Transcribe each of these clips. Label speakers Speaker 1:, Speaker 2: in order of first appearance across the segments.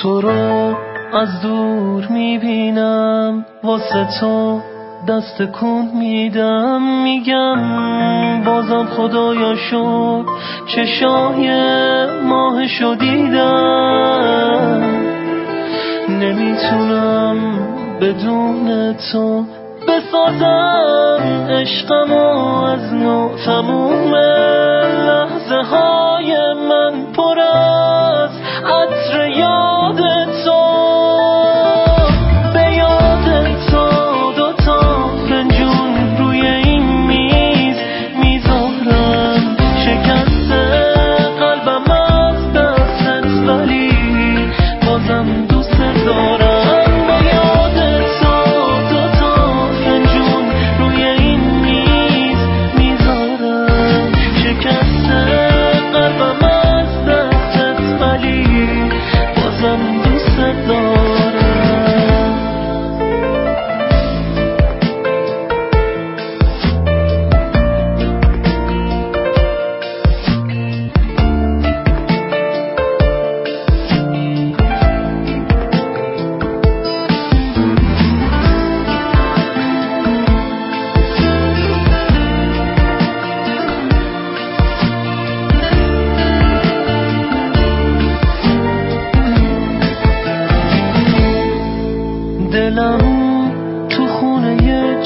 Speaker 1: تو رو از دور میبینم، واسه تو دست کن میدم، میگم بازم خدایا شد چشای ماهشو دیدم. نمیتونم بدون تو بسازم عشقمو از نو، تموم لحظه های من پر از عطر یاد تو. به یاد تو دوتا فنجون روی این میز میذارم، شکست قلبم از دستت ولی بازم دوست دارم. به یاد تو دوتا فنجون روی این میز میذارم، شکست قلبم از دستت ولی بازم دوست دارم. دلم تو خونه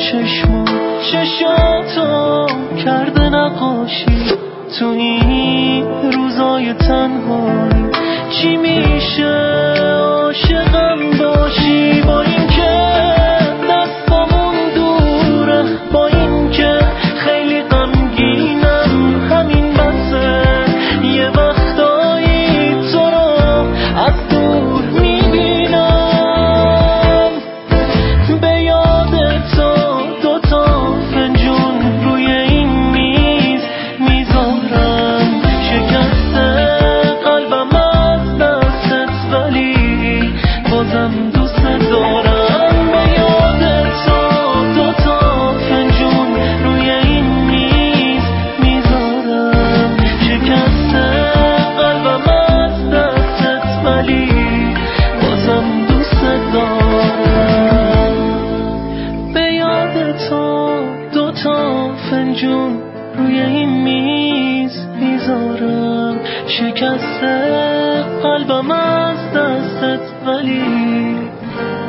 Speaker 1: چشاتو کرده نقاشی، تو این روزای تنهایی چی میشه عاشقم باشی؟ با این که دستامون دوره، با این که خیلی غمگینم، همین بسه یه وقتایی تو رو از دور میبینم. به یاد تو دوتا فنجون روی این میز میذارم، شکست قلبم از دستت ولی بازم دوست دارم. به یاد تو دوتا فنجون روی این میز میذارم، شکست قلبم از دستت ولی بازم دوست دارم. به یاد تو دوتا فنجون روی این میز میذارم، شکست قلبم از دستت ولی